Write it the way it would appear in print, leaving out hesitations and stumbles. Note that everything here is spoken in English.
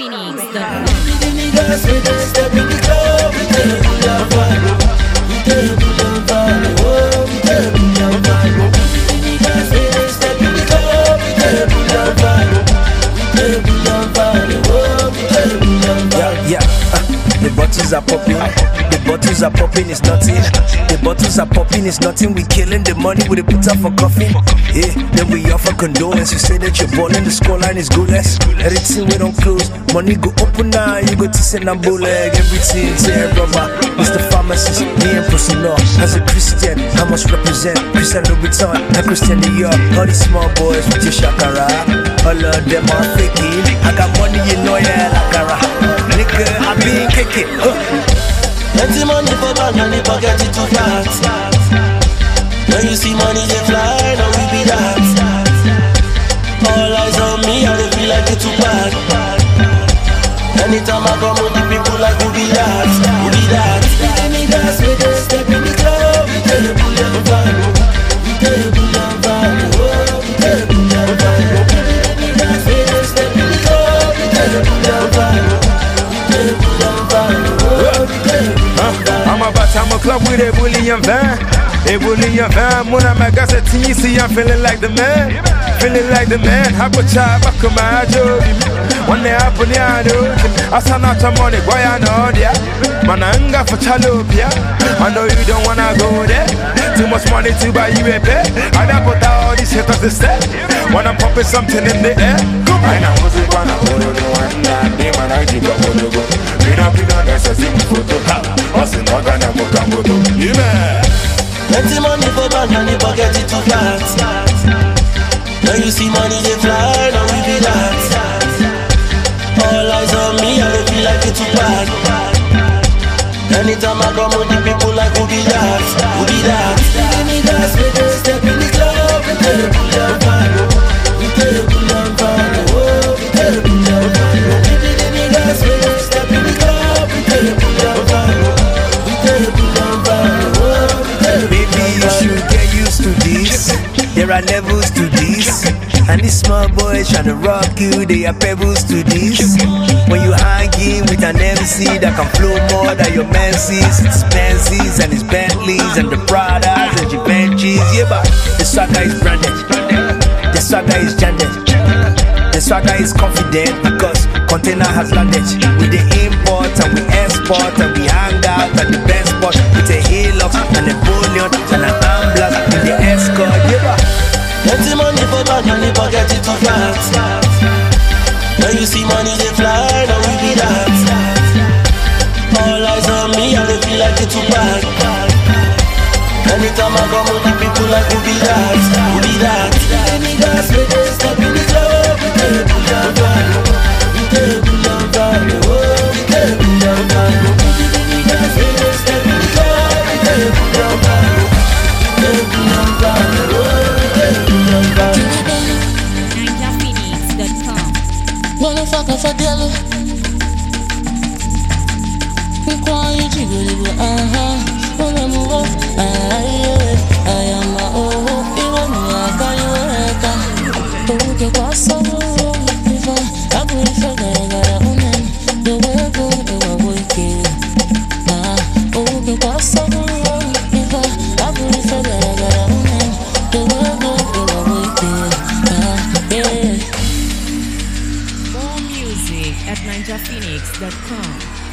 NinjaPhoenix.com. Niggas with the step in the club, we take a good vibe. We take a good vibe. Oh, we take a good vibe. Niggas with the step in the club, we take a good vibe. We take a good vibe. Oh, we take a good vibe. Yeah. The bottles are popping, the bottles are popping, it's nothing. The bottles are popping, it's nothing. We killing the money with a put up for coffee. Yeah, then we offer condolence. You say that you're balling, the scoreline is goalless. Everything we don't close, money go open now. You go to send a bullet, everything to a rubber. Mr. Pharmacist, me and Prosino. As a Christian, I must represent Christian Louboutin, a Christian New York. All these small boys with your shakara, all of them are faking. I got money, you know, yeah, lakara. Nigga, I been kicking. Plenty money for bank and the pocket it too fat. When you see money they fly, now we be that. All eyes on me, I dey feel like it too bad. Anytime I come with the people like who be that, who be that. Niggas with the step in the club, we take a bullet vibe. We take a bullet vibe. Oh, we take a bullet vibe. Niggas with the step in the club, we take a bullet vibe. We take a bullet vibe. Oh, we take a bullet vibe. I'm about to club with a bullion van. A bullion van, when I'm at Gassati, see I'm feeling like the man. Feeling like the man, I put chai back on my job. One day I put the I saw not the money, boy, I know that. Man, I ain't got for Chalopia. I know you don't wanna go there. Too much money to buy you a bed. I done put all these hitters to step. When I'm pumping something in the air. I know who's it wanna go to one day. They man, I keep up on the go. We don't be done, that's a simple photo. What's in Ogana Mokambo? Yeah. Plenty money for bank and the pocket it too flat. When you see money they fly, now we be that. All eyes on me, I dey feel like it too bad. Anytime I come with the people like who be that, who be that. Niggas with the step in the club, we take a bullet vibe. We take a bullet vibe. Oh, we take a bullet vibe. Niggas with the step in the club, we take a bullet vibe. We take a bullet vibe. Oh, we take a bullet vibe. Baby, you should get used to this. There are levels to this. And these small boys tryna rock you, they are pebbles to this. When you hanging with an MC that can flow more than your Menzies, it's Benzes and it's Bentleys and the Pradas and Givenchy's. Yeah, but the swagger is branded, the swagger is gendered, the swagger is confident because container has landed. We the import and we export and we hang out at the best spot with a Hilux and a bullion and an ambulance in the escort. Yeah, but plenty money for bank and the pocket it too fat. When you see money they fly, now we be that. All eyes on me, I dey feel like it too bad. Anytime I come with the people like who be that, who be that. Niggas with the step in the club, we take a bullet vibe. We take a bullet vibe. Oh, we take a bullet vibe. Niggas with the step in the club, we take a bullet vibe. We take a bullet vibe. Oh, we take a bullet vibe. NinjaPhoenix.com. Wanna fuck off a devil? Quiet, you go, wanna move up, I am a oh, even I got you a oh, get what's so if I will forget I own it, the way go, it will wicked. Oh, get what's so if I will forget I own it, the way go, it will wicked. Yeah. More music at NinjaPhoenix.com.